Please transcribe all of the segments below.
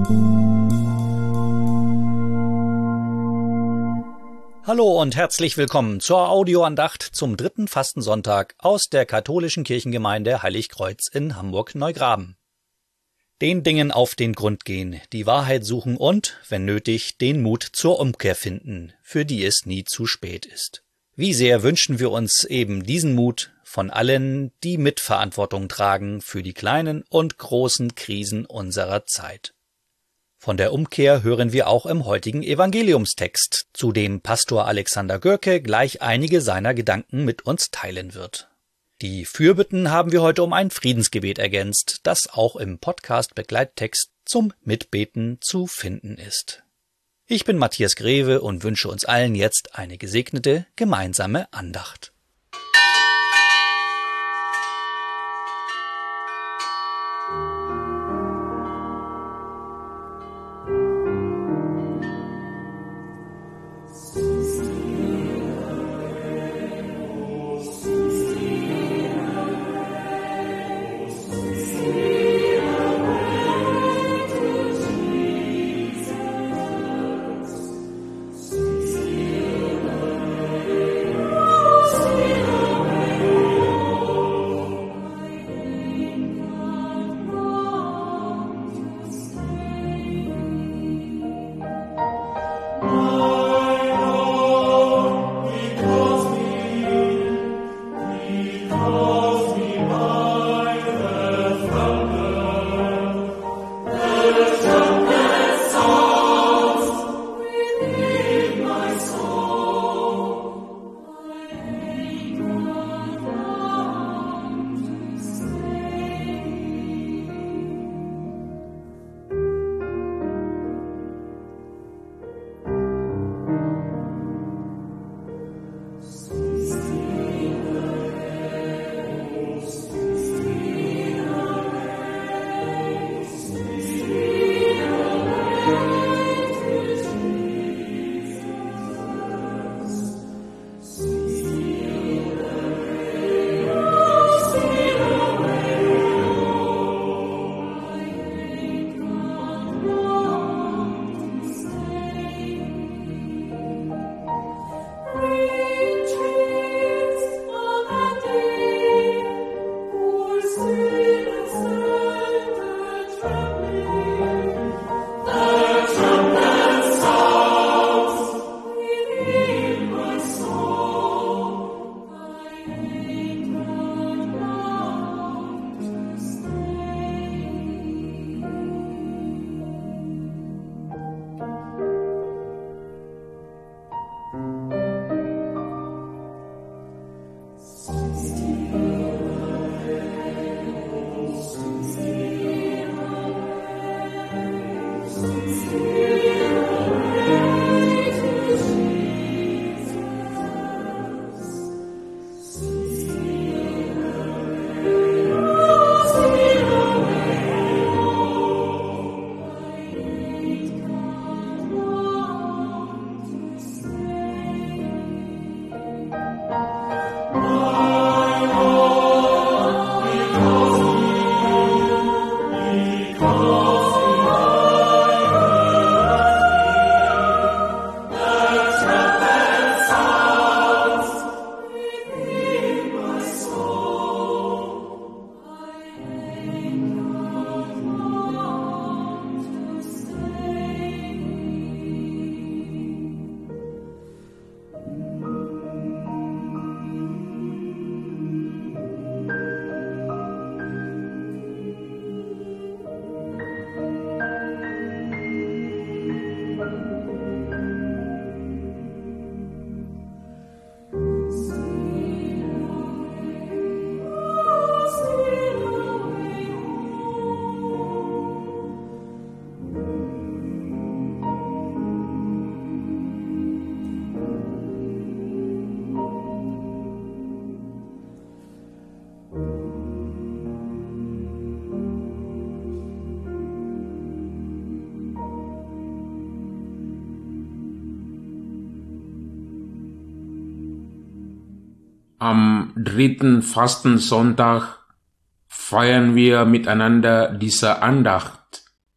Hallo und herzlich willkommen zur Audioandacht zum dritten Fastensonntag aus der katholischen Kirchengemeinde Heiligkreuz in Hamburg-Neugraben. Den Dingen auf den Grund gehen, die Wahrheit suchen und, wenn nötig, den Mut zur Umkehr finden, für die es nie zu spät ist. Wie sehr wünschen wir uns eben diesen Mut von allen, die Mitverantwortung tragen für die kleinen und großen Krisen unserer Zeit. Von der Umkehr hören wir auch im heutigen Evangeliumstext, zu dem Pastor Alexander Görke gleich einige seiner Gedanken mit uns teilen wird. Die Fürbitten haben wir heute um ein Friedensgebet ergänzt, das auch im Podcast-Begleittext zum Mitbeten zu finden ist. Ich bin Matthias Greve und wünsche uns allen jetzt eine gesegnete gemeinsame Andacht. Am dritten Fastensonntag feiern wir miteinander diese Andacht,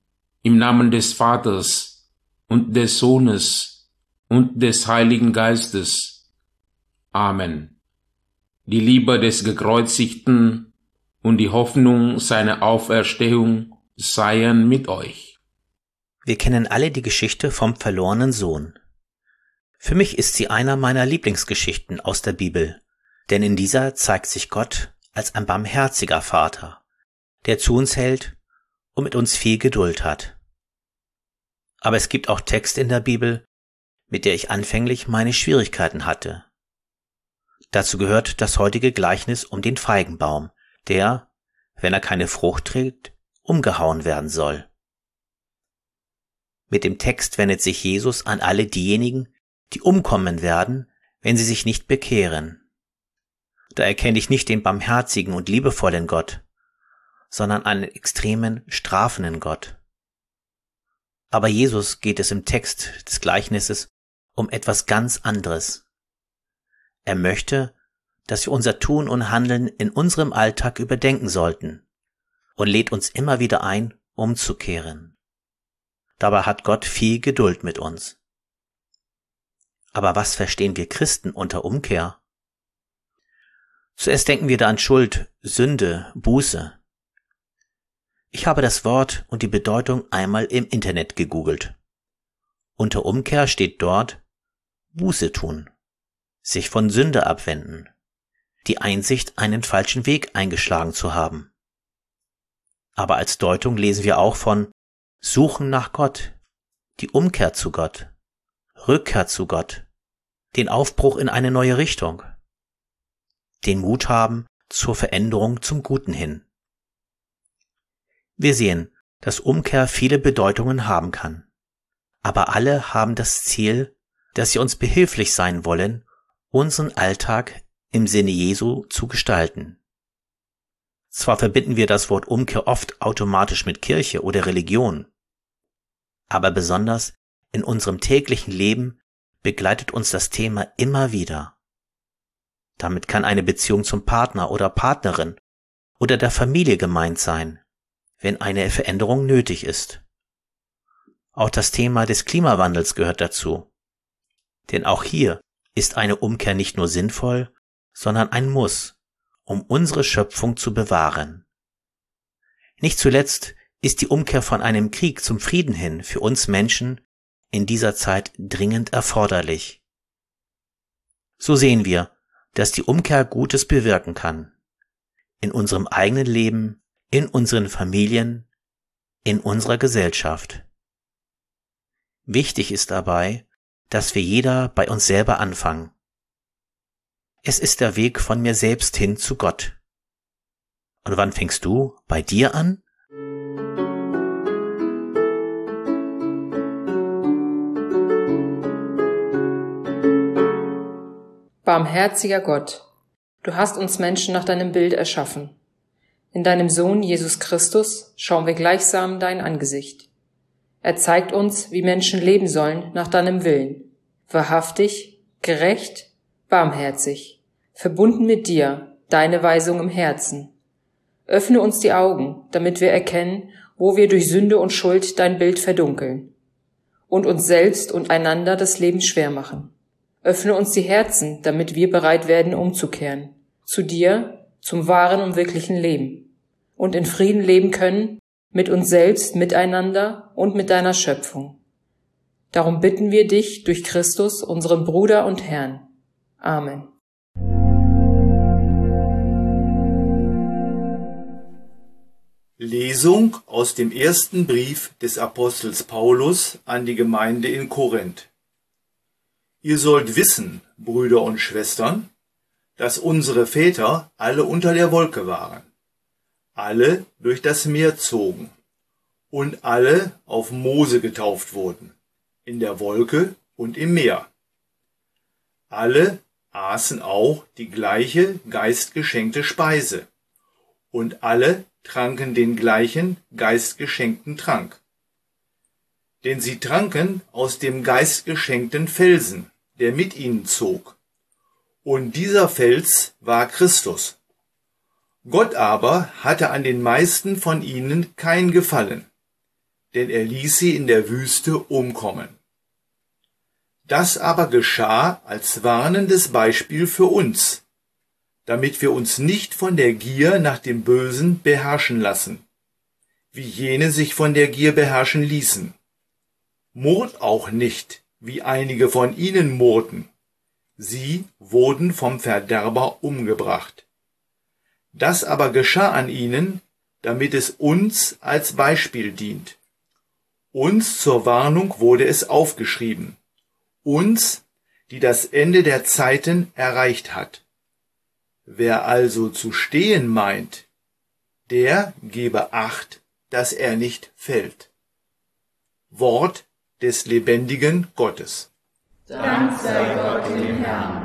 Im Namen des Vaters und des Sohnes und des Heiligen Geistes. Amen. Die Liebe des Gekreuzigten und die Hoffnung seiner Auferstehung seien mit euch. Wir kennen alle die Geschichte vom verlorenen Sohn. Für mich ist sie einer meiner Lieblingsgeschichten aus der Bibel, denn in dieser zeigt sich Gott als ein barmherziger Vater, der zu uns hält und mit uns viel Geduld hat. Aber es gibt auch Texte in der Bibel, mit der ich anfänglich meine Schwierigkeiten hatte. Dazu gehört das heutige Gleichnis um den Feigenbaum, der, wenn er keine Frucht trägt, umgehauen werden soll. Mit dem Text wendet sich Jesus an alle diejenigen, die umkommen werden, wenn sie sich nicht bekehren. Da erkenne ich nicht den barmherzigen und liebevollen Gott, sondern einen extremen, strafenden Gott. Aber Jesus geht es im Text des Gleichnisses um etwas ganz anderes. Er möchte, dass wir unser Tun und Handeln in unserem Alltag überdenken sollten und lädt uns immer wieder ein, umzukehren. Dabei hat Gott viel Geduld mit uns. Aber was verstehen wir Christen unter Umkehr? Zuerst denken wir da an Schuld, Sünde, Buße. Ich habe das Wort und die Bedeutung einmal im Internet gegoogelt. Unter Umkehr steht dort Buße tun, sich von Sünde abwenden, die Einsicht, einen falschen Weg eingeschlagen zu haben. Aber als Deutung lesen wir auch von Suchen nach Gott, die Umkehr zu Gott, Rückkehr zu Gott, den Aufbruch in eine neue Richtung, den Mut haben zur Veränderung zum Guten hin. Wir sehen, dass Umkehr viele Bedeutungen haben kann, aber alle haben das Ziel, dass sie uns behilflich sein wollen, unseren Alltag im Sinne Jesu zu gestalten. Zwar verbinden wir das Wort Umkehr oft automatisch mit Kirche oder Religion, aber besonders in unserem täglichen Leben begleitet uns das Thema immer wieder. Damit kann eine Beziehung zum Partner oder Partnerin oder der Familie gemeint sein, wenn eine Veränderung nötig ist. Auch das Thema des Klimawandels gehört dazu. Denn auch hier ist eine Umkehr nicht nur sinnvoll, sondern ein Muss, um unsere Schöpfung zu bewahren. Nicht zuletzt ist die Umkehr von einem Krieg zum Frieden hin für uns Menschen in dieser Zeit dringend erforderlich. So sehen wir, dass die Umkehr Gutes bewirken kann. In unserem eigenen Leben, in unseren Familien, in unserer Gesellschaft. Wichtig ist dabei, dass wir jeder bei uns selber anfangen. Es ist der Weg von mir selbst hin zu Gott. Und wann fängst du bei dir an? Barmherziger Gott, du hast uns Menschen nach deinem Bild erschaffen. In deinem Sohn Jesus Christus schauen wir gleichsam dein Angesicht. Er zeigt uns, wie Menschen leben sollen nach deinem Willen. Wahrhaftig, gerecht, barmherzig, verbunden mit dir, deine Weisung im Herzen. Öffne uns die Augen, damit wir erkennen, wo wir durch Sünde und Schuld dein Bild verdunkeln und uns selbst und einander das Leben schwer machen. Öffne uns die Herzen, damit wir bereit werden, umzukehren, zu dir, zum wahren und wirklichen Leben und in Frieden leben können, mit uns selbst, miteinander und mit deiner Schöpfung. Darum bitten wir dich durch Christus, unseren Bruder und Herrn. Amen. Lesung aus dem ersten Brief des Apostels Paulus an die Gemeinde in Korinth. Ihr sollt wissen, Brüder und Schwestern, dass unsere Väter alle unter der Wolke waren, alle durch das Meer zogen und alle auf Mose getauft wurden, in der Wolke und im Meer. Alle aßen auch die gleiche geistgeschenkte Speise und alle tranken den gleichen geistgeschenkten Trank. Denn sie tranken aus dem geistgeschenkten Felsen, der mit ihnen zog. Und dieser Fels war Christus. Gott aber hatte an den meisten von ihnen kein Gefallen, denn er ließ sie in der Wüste umkommen. Das aber geschah als warnendes Beispiel für uns, damit wir uns nicht von der Gier nach dem Bösen beherrschen lassen, wie jene sich von der Gier beherrschen ließen. Murrt auch nicht, wie einige von ihnen murrten. Sie wurden vom Verderber umgebracht. Das aber geschah an ihnen, damit es uns als Beispiel dient. Uns zur Warnung wurde es aufgeschrieben. Uns, die das Ende der Zeiten erreicht hat. Wer also zu stehen meint, der gebe Acht, dass er nicht fällt. Wort des lebendigen Gottes. Dank sei Gott dem Herrn.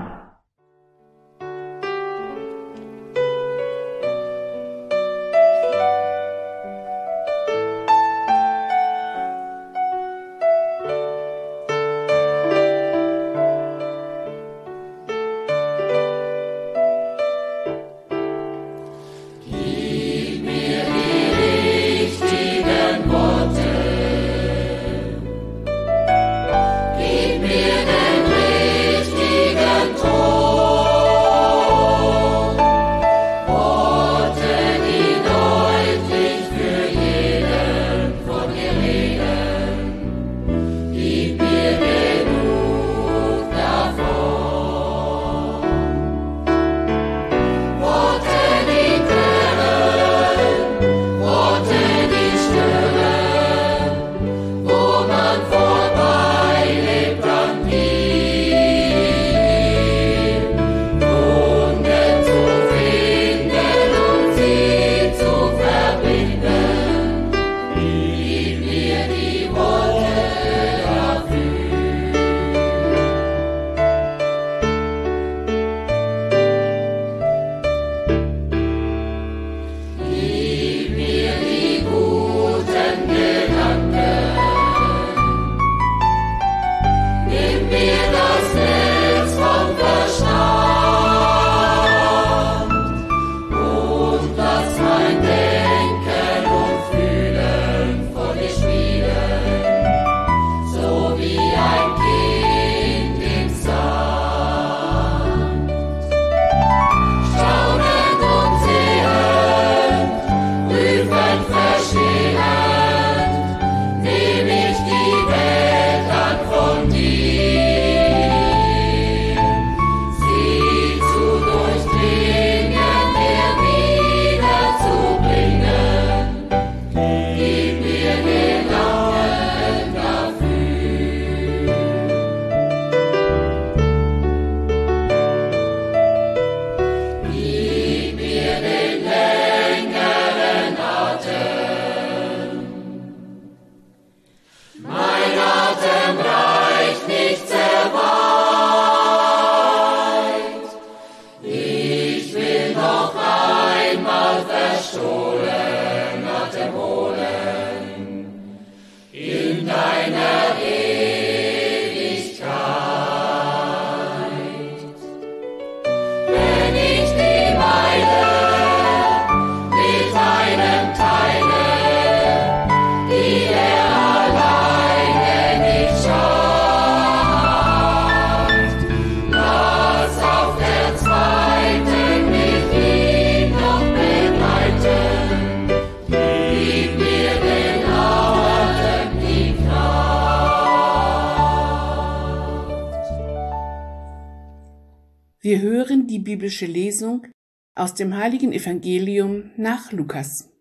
Wir hören die biblische Lesung aus dem heiligen Evangelium nach Lukas.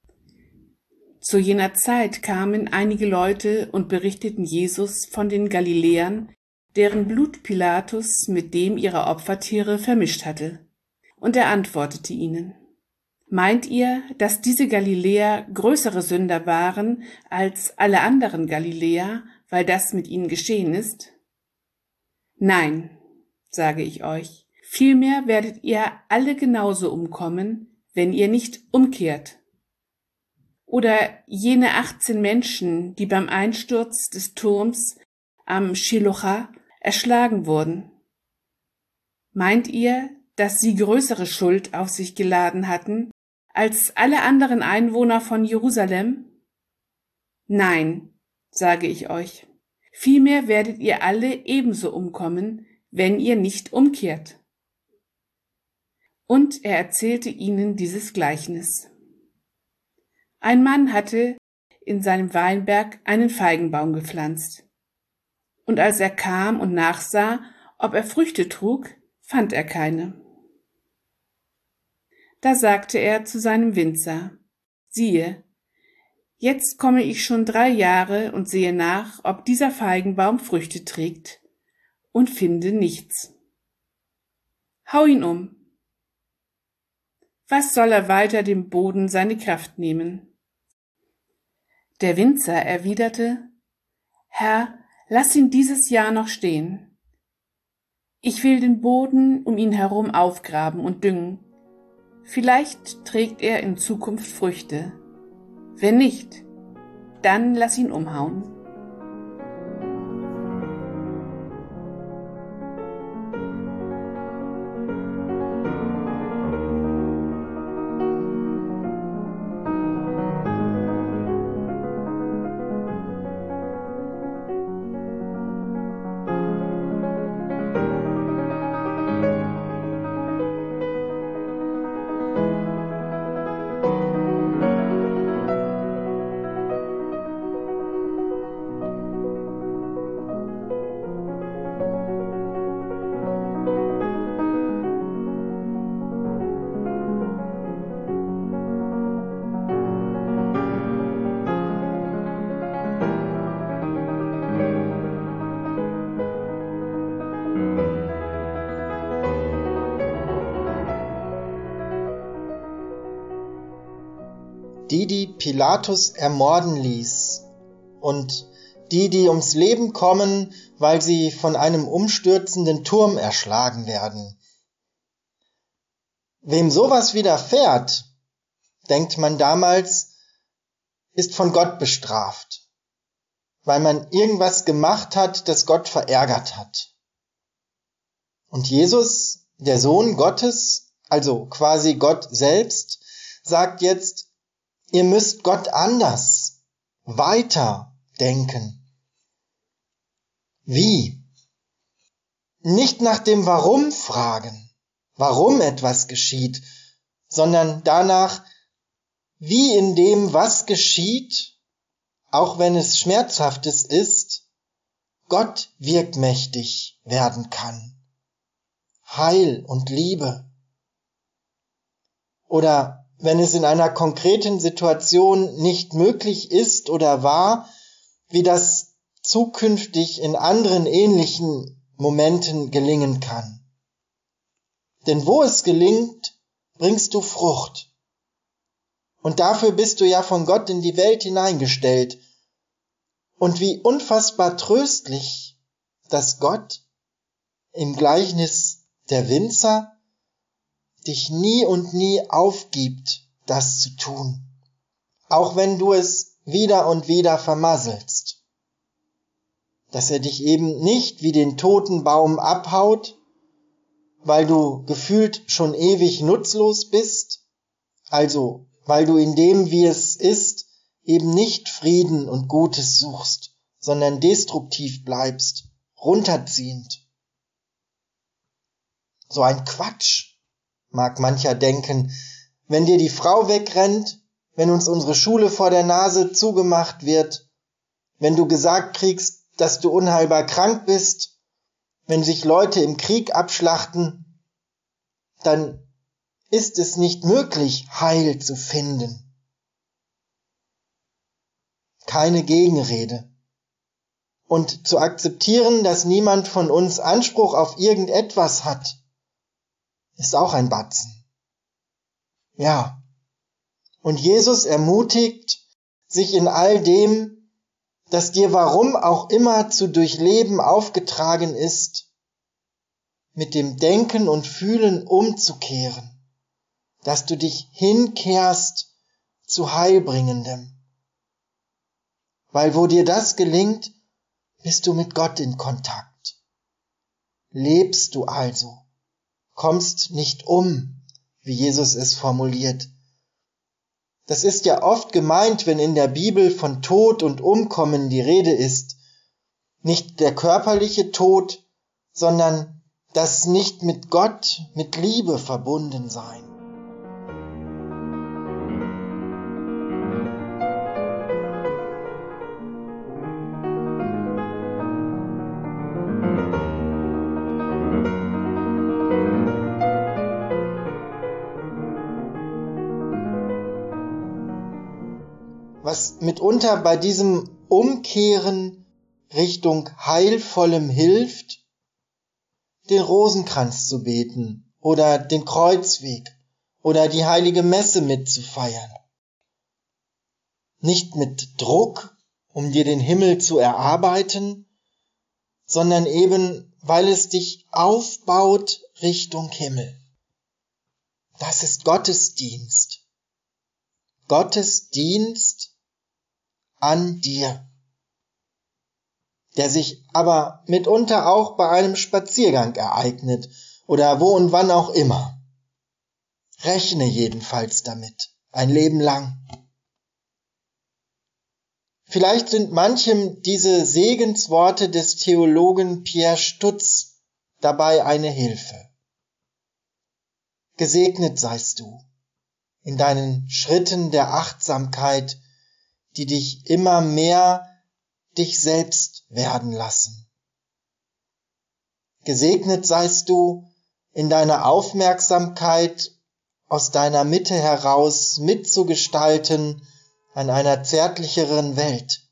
Zu jener Zeit kamen einige Leute und berichteten Jesus von den Galiläern, deren Blut Pilatus mit dem ihrer Opfertiere vermischt hatte. Und er antwortete ihnen: Meint ihr, dass diese Galiläer größere Sünder waren als alle anderen Galiläer, weil das mit ihnen geschehen ist? Nein, sage ich euch, vielmehr werdet ihr alle genauso umkommen, wenn ihr nicht umkehrt. Oder jene 18 Menschen, die beim Einsturz des Turms am Shiloach erschlagen wurden. Meint ihr, dass sie größere Schuld auf sich geladen hatten als alle anderen Einwohner von Jerusalem? Nein, sage ich euch, vielmehr werdet ihr alle ebenso umkommen, wenn ihr nicht umkehrt. Und er erzählte ihnen dieses Gleichnis. Ein Mann hatte in seinem Weinberg einen Feigenbaum gepflanzt. Und als er kam und nachsah, ob er Früchte trug, fand er keine. Da sagte er zu seinem Winzer: Siehe, jetzt komme ich schon 3 Jahre und sehe nach, ob dieser Feigenbaum Früchte trägt, und finde nichts. Hau ihn um. Was soll er weiter dem Boden seine Kraft nehmen? Der Winzer erwiderte: Herr, lass ihn dieses Jahr noch stehen. Ich will den Boden um ihn herum aufgraben und düngen. Vielleicht trägt er in Zukunft Früchte. Wenn nicht, dann lass ihn umhauen. Die Pilatus ermorden ließ, und die ums Leben kommen, weil sie von einem umstürzenden Turm erschlagen werden. Wem sowas widerfährt, denkt man damals, ist von Gott bestraft, weil man irgendwas gemacht hat, das Gott verärgert hat. Und Jesus, der Sohn Gottes, also quasi Gott selbst, sagt jetzt: Ihr müsst Gott anders, weiter denken. Wie? Nicht nach dem Warum fragen, warum etwas geschieht, sondern danach, wie in dem, was geschieht, auch wenn es Schmerzhaftes ist, Gott wirkmächtig werden kann. Heil und Liebe. Oder wenn es in einer konkreten Situation nicht möglich ist oder war, wie das zukünftig in anderen ähnlichen Momenten gelingen kann. Denn wo es gelingt, bringst du Frucht. Und dafür bist du ja von Gott in die Welt hineingestellt. Und wie unfassbar tröstlich, dass Gott im Gleichnis der Winzer dich nie und nie aufgibt, das zu tun, auch wenn du es wieder und wieder vermasselst. Dass er dich eben nicht wie den toten Baum abhaut, weil du gefühlt schon ewig nutzlos bist, also weil du in dem, wie es ist, eben nicht Frieden und Gutes suchst, sondern destruktiv bleibst, runterziehend. So ein Quatsch, mag mancher denken, wenn dir die Frau wegrennt, wenn uns unsere Schule vor der Nase zugemacht wird, wenn du gesagt kriegst, dass du unheilbar krank bist, wenn sich Leute im Krieg abschlachten, dann ist es nicht möglich, Heil zu finden. Keine Gegenrede. Und zu akzeptieren, dass niemand von uns Anspruch auf irgendetwas hat, ist auch ein Batzen. Ja. Und Jesus ermutigt, sich in all dem, das dir warum auch immer zu durchleben aufgetragen ist, mit dem Denken und Fühlen umzukehren, dass du dich hinkehrst zu Heilbringendem. Weil wo dir das gelingt, bist du mit Gott in Kontakt. Lebst du also. Kommst nicht um, wie Jesus es formuliert. Das ist ja oft gemeint, wenn in der Bibel von Tod und Umkommen die Rede ist. Nicht der körperliche Tod, sondern das nicht mit Gott, mit Liebe verbunden sein. Was mitunter bei diesem Umkehren Richtung Heilvollem hilft, den Rosenkranz zu beten oder den Kreuzweg oder die heilige Messe mitzufeiern. Nicht mit Druck, um dir den Himmel zu erarbeiten, sondern eben, weil es dich aufbaut Richtung Himmel. Das ist Gottesdienst. Gottesdienst an dir, der sich aber mitunter auch bei einem Spaziergang ereignet oder wo und wann auch immer. Rechne jedenfalls damit, ein Leben lang. Vielleicht sind manchem diese Segensworte des Theologen Pierre Stutz dabei eine Hilfe. Gesegnet seist du in deinen Schritten der Achtsamkeit, die dich immer mehr dich selbst werden lassen. Gesegnet seist du in deiner Aufmerksamkeit, aus deiner Mitte heraus mitzugestalten an einer zärtlicheren Welt.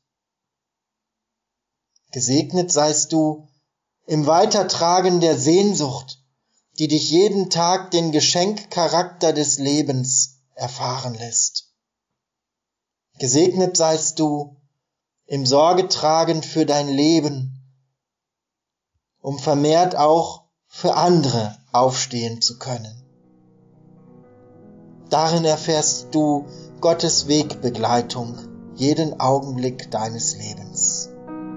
Gesegnet seist du im Weitertragen der Sehnsucht, die dich jeden Tag den Geschenkcharakter des Lebens erfahren lässt. Gesegnet seist du im Sorgetragen für dein Leben, um vermehrt auch für andere aufstehen zu können. Darin erfährst du Gottes Wegbegleitung jeden Augenblick deines Lebens.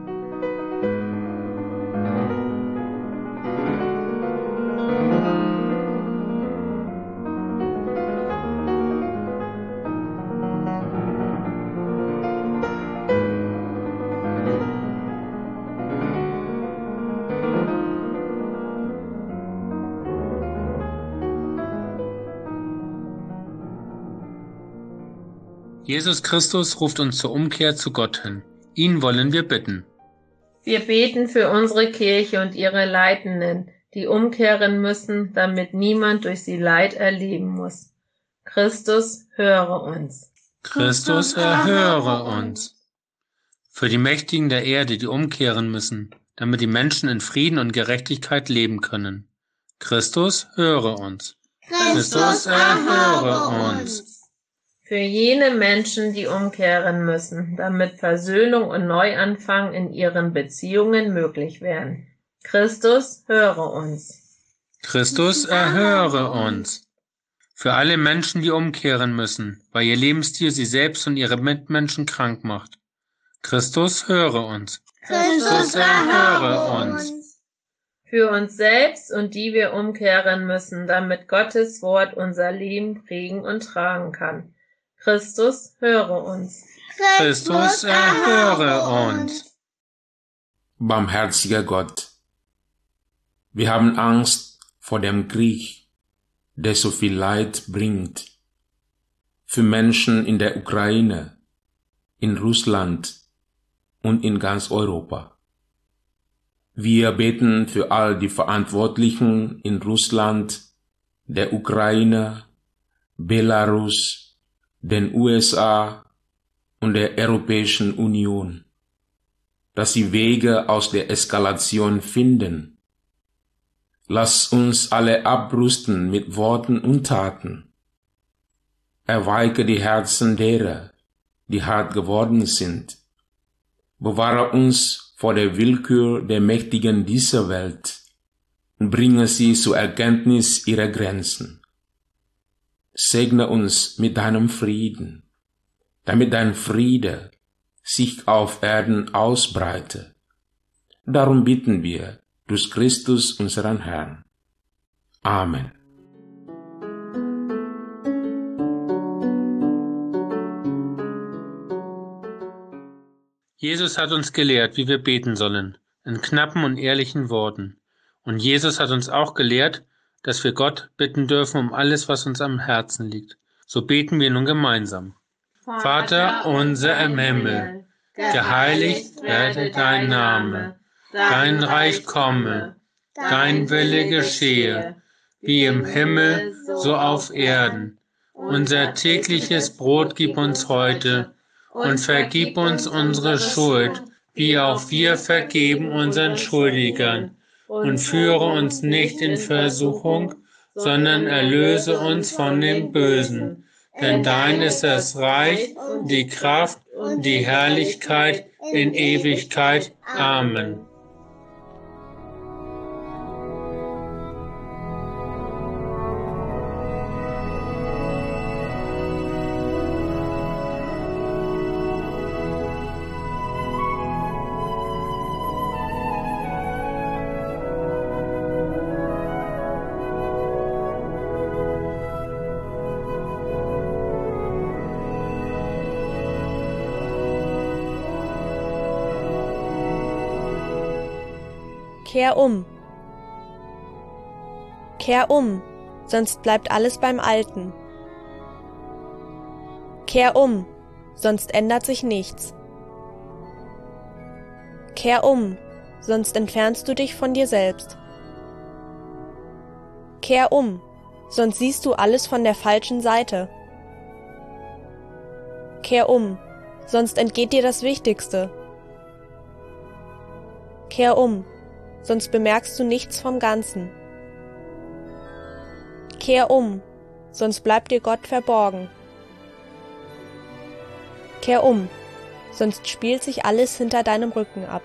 Jesus Christus ruft uns zur Umkehr zu Gott hin. Ihn wollen wir bitten. Wir beten für unsere Kirche und ihre Leitenden, die umkehren müssen, damit niemand durch sie Leid erleben muss. Christus, höre uns. Christus, erhöre uns. Für die Mächtigen der Erde, die umkehren müssen, damit die Menschen in Frieden und Gerechtigkeit leben können. Christus, höre uns. Christus, erhöre uns. Für jene Menschen, die umkehren müssen, damit Versöhnung und Neuanfang in ihren Beziehungen möglich werden. Christus, höre uns. Christus, erhöre uns. Für alle Menschen, die umkehren müssen, weil ihr Lebensstil sie selbst und ihre Mitmenschen krank macht. Christus, höre uns. Christus, erhöre uns. Für uns selbst und die wir umkehren müssen, damit Gottes Wort unser Leben prägen und tragen kann. Christus, höre uns. Christus, erhöre uns. Barmherziger Gott, wir haben Angst vor dem Krieg, der so viel Leid bringt. Für Menschen in der Ukraine, in Russland und in ganz Europa. Wir beten für all die Verantwortlichen in Russland, der Ukraine, Belarus, den USA und der Europäischen Union, dass sie Wege aus der Eskalation finden. Lass uns alle abrüsten mit Worten und Taten. Erweiche die Herzen derer, die hart geworden sind. Bewahre uns vor der Willkür der Mächtigen dieser Welt und bringe sie zur Erkenntnis ihrer Grenzen. Segne uns mit deinem Frieden, damit dein Friede sich auf Erden ausbreite. Darum bitten wir durch Christus unseren Herrn. Amen. Jesus hat uns gelehrt, wie wir beten sollen, in knappen und ehrlichen Worten. Und Jesus hat uns auch gelehrt, dass wir Gott bitten dürfen um alles, was uns am Herzen liegt. So beten wir nun gemeinsam. Vater unser im Himmel, geheiligt werde dein Name, dein Reich komme, dein Wille geschehe, wie im Himmel, so auf Erden. Unser tägliches Brot gib uns heute und vergib uns unsere Schuld, wie auch wir vergeben unseren Schuldigern. Und führe uns nicht in Versuchung, sondern erlöse uns von dem Bösen. Denn dein ist das Reich, die Kraft und die Herrlichkeit in Ewigkeit. Amen. Kehr um. Kehr um, sonst bleibt alles beim Alten. Kehr um, sonst ändert sich nichts. Kehr um, sonst entfernst du dich von dir selbst. Kehr um, sonst siehst du alles von der falschen Seite. Kehr um, sonst entgeht dir das Wichtigste. Kehr um, sonst bemerkst du nichts vom Ganzen. Kehr um, sonst bleibt dir Gott verborgen. Kehr um, sonst spielt sich alles hinter deinem Rücken ab.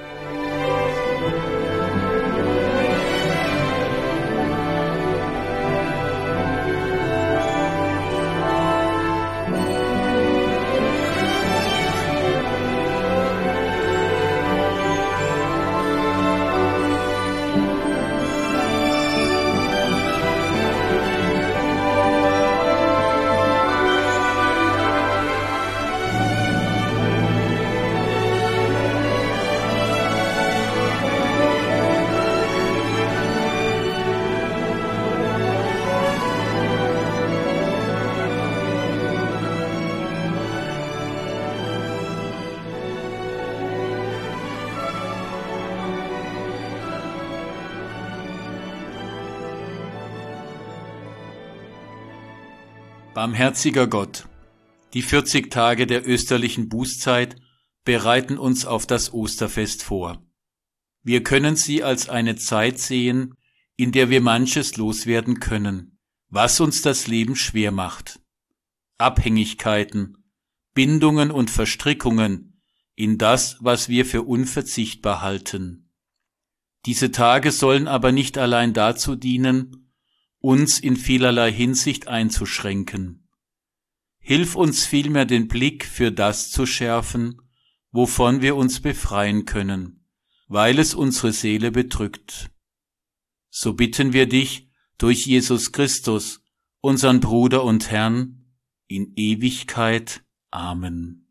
Barmherziger Gott, die 40 Tage der österlichen Bußzeit bereiten uns auf das Osterfest vor. Wir können sie als eine Zeit sehen, in der wir manches loswerden können, was uns das Leben schwer macht. Abhängigkeiten, Bindungen und Verstrickungen in das, was wir für unverzichtbar halten. Diese Tage sollen aber nicht allein dazu dienen, uns in vielerlei Hinsicht einzuschränken. Hilf uns vielmehr den Blick für das zu schärfen, wovon wir uns befreien können, weil es unsere Seele bedrückt. So bitten wir dich durch Jesus Christus, unseren Bruder und Herrn, in Ewigkeit. Amen.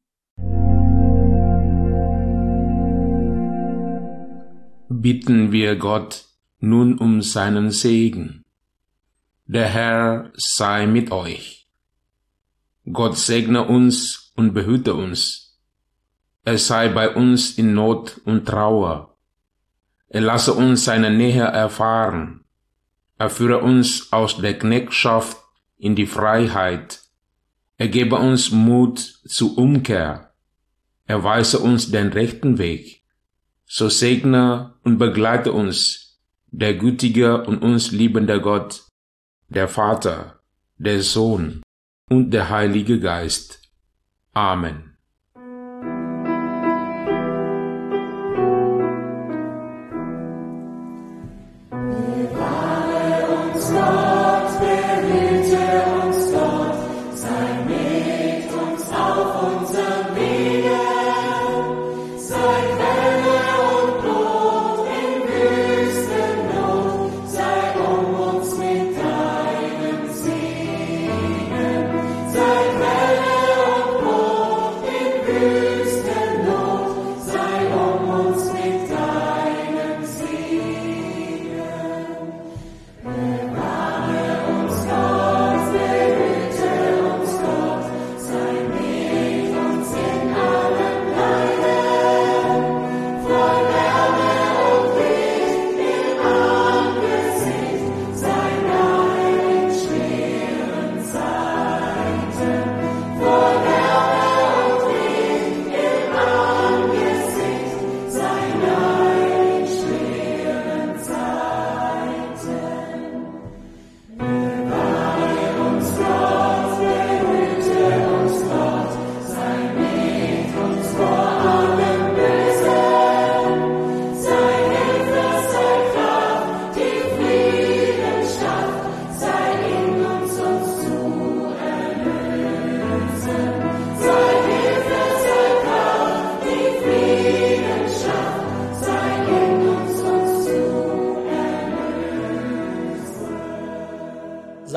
Bitten wir Gott nun um seinen Segen. Der Herr sei mit euch. Gott segne uns und behüte uns. Er sei bei uns in Not und Trauer. Er lasse uns seine Nähe erfahren. Er führe uns aus der Knechtschaft in die Freiheit. Er gebe uns Mut zur Umkehr. Er weise uns den rechten Weg. So segne und begleite uns der gütige und uns liebende Gott, der Vater, der Sohn und der Heilige Geist. Amen.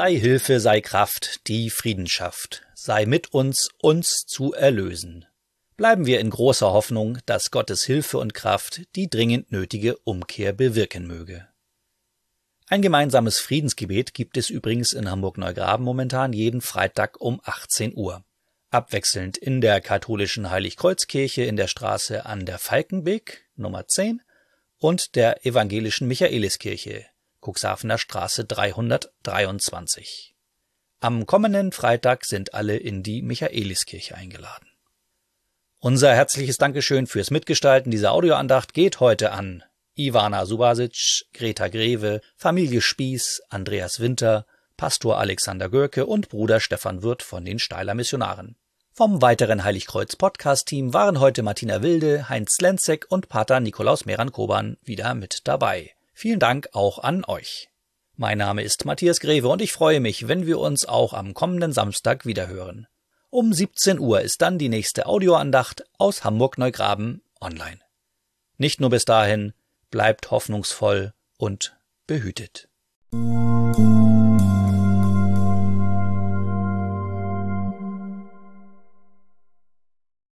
Sei Hilfe, sei Kraft, die Frieden schafft, sei mit uns, uns zu erlösen. Bleiben wir in großer Hoffnung, dass Gottes Hilfe und Kraft die dringend nötige Umkehr bewirken möge. Ein gemeinsames Friedensgebet gibt es übrigens in Hamburg-Neugraben momentan jeden Freitag um 18 Uhr. Abwechselnd in der katholischen Heiligkreuzkirche in der Straße an der Falkenbeek, Nummer 10, und der evangelischen Michaeliskirche, Cuxhavener Straße 323. Am kommenden Freitag sind alle in die Michaeliskirche eingeladen. Unser herzliches Dankeschön fürs Mitgestalten dieser Audioandacht geht heute an Ivana Subasic, Greta Greve, Familie Spieß, Andreas Winter, Pastor Alexander Görke und Bruder Stefan Wirth von den Steiler Missionaren. Vom weiteren Heiligkreuz-Podcast-Team waren heute Martina Wilde, Heinz Lenzek und Pater Nikolaus Meran-Koban wieder mit dabei. Vielen Dank auch an euch. Mein Name ist Matthias Greve und ich freue mich, wenn wir uns auch am kommenden Samstag wiederhören. Um 17 Uhr ist dann die nächste Audioandacht aus Hamburg-Neugraben online. Nicht nur bis dahin, bleibt hoffnungsvoll und behütet.